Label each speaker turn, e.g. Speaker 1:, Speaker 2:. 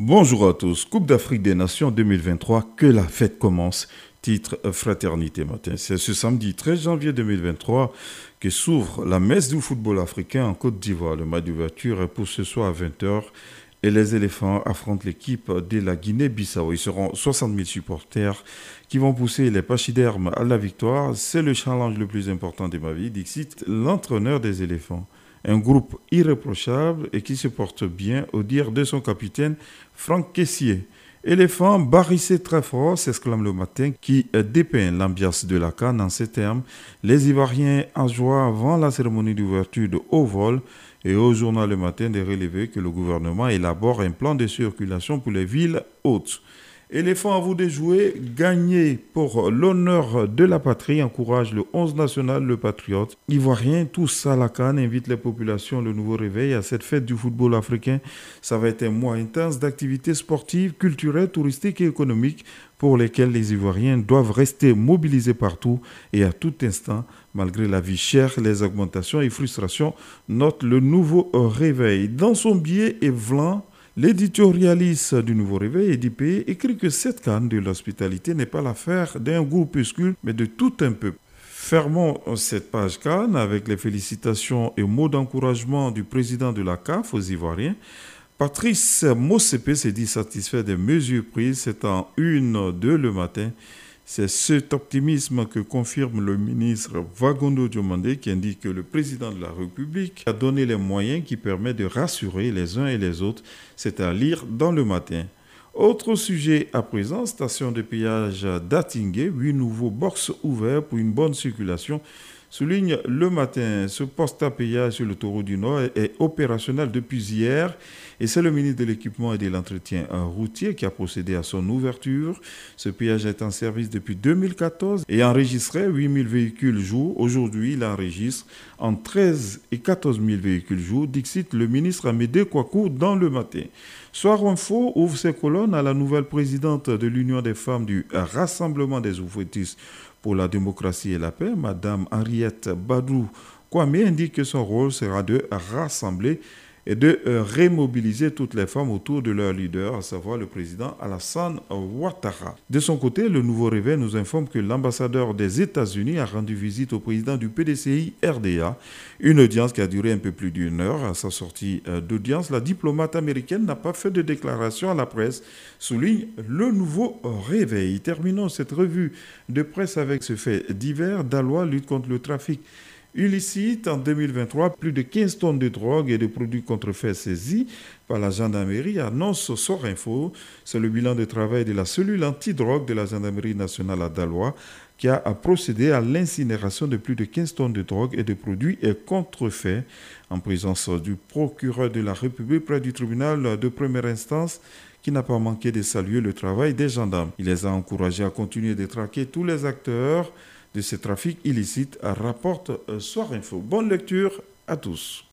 Speaker 1: Bonjour à tous. Coupe d'Afrique des Nations 2023, que la fête commence. Titre Fraternité Matin. C'est ce samedi 13 janvier 2023 que s'ouvre la messe du football africain en Côte d'Ivoire. Le match d'ouverture est pour ce soir à 20h et les éléphants affrontent l'équipe de la Guinée-Bissau. Ils seront 60 000 supporters qui vont pousser les pachydermes à la victoire. C'est le challenge le plus important de ma vie, dit l'entraîneur des éléphants. Un groupe irréprochable et qui se porte bien, au dire de son capitaine Franck Kessié. Éléphant barrissé très fort, s'exclame le matin, qui dépeint l'ambiance de la CAN en ces termes. Les Ivoiriens en joie avant la cérémonie d'ouverture de haut vol et au journal le matin de relever que le gouvernement élabore un plan de circulation pour les villes hautes. Éléphant à vous de jouer, gagner pour l'honneur de la patrie, encourage le 11 national, le Patriote. Ivoiriens, tous à la CAN, invitent les populations le nouveau réveil à cette fête du football africain. Ça va être un mois intense d'activités sportives, culturelles, touristiques et économiques pour lesquelles les Ivoiriens doivent rester mobilisés partout et à tout instant, malgré la vie chère, les augmentations et frustrations, note le nouveau réveil. Dans son billet Evlan, l'éditorialiste du Nouveau Réveil, EDP, écrit que cette canne de l'hospitalité n'est pas l'affaire d'un groupuscule, mais de tout un peuple. Fermons cette page canne avec les félicitations et mots d'encouragement du président de la CAF aux Ivoiriens. Patrice Motsepe s'est dit satisfait des mesures prises, c'est en une de le matin. C'est cet optimisme que confirme le ministre Vagondo Diomandé qui indique que le président de la République a donné les moyens qui permettent de rassurer les uns et les autres. C'est à lire dans le matin. Autre sujet à présent, station de péage d'Atingué, 8 nouveaux box ouverts pour une bonne circulation. Souligne le matin, ce poste à péage sur le Taureau du Nord est opérationnel depuis hier et c'est le ministre de l'Équipement et de l'Entretien routier qui a procédé à son ouverture. Ce péage est en service depuis 2014 et enregistrait 8 000 véhicules jour. Aujourd'hui, il enregistre entre 13 et 14 000 véhicules jour, dixit le ministre Amédée Kouakou dans le matin. Soir Info ouvre ses colonnes à la nouvelle présidente de l'Union des femmes du Rassemblement des ouvriers pour la démocratie et la paix, Madame Henriette Badou Kwame, indique que son rôle sera de rassembler et de remobiliser toutes les femmes autour de leur leader, à savoir le président Alassane Ouattara. De son côté, le Nouveau Réveil nous informe que l'ambassadeur des États-Unis a rendu visite au président du PDCI RDA, une audience qui a duré un peu plus d'une heure. À sa sortie d'audience, la diplomate américaine n'a pas fait de déclaration à la presse, souligne le Nouveau Réveil. Terminons cette revue de presse avec ce fait divers. Daloa lutte contre le trafic illicite. En 2023, plus de 15 tonnes de drogue et de produits contrefaits saisis par la gendarmerie, annonce Sorinfo. C'est le bilan de travail de la cellule antidrogue de la gendarmerie nationale à Daloa qui a procédé à l'incinération de plus de 15 tonnes de drogue et de produits contrefaits en présence du procureur de la République près du tribunal de première instance qui n'a pas manqué de saluer le travail des gendarmes. Il les a encouragés à continuer de traquer tous les acteurs de ce trafic illicite, rapporte Soir Info. Bonne lecture à tous.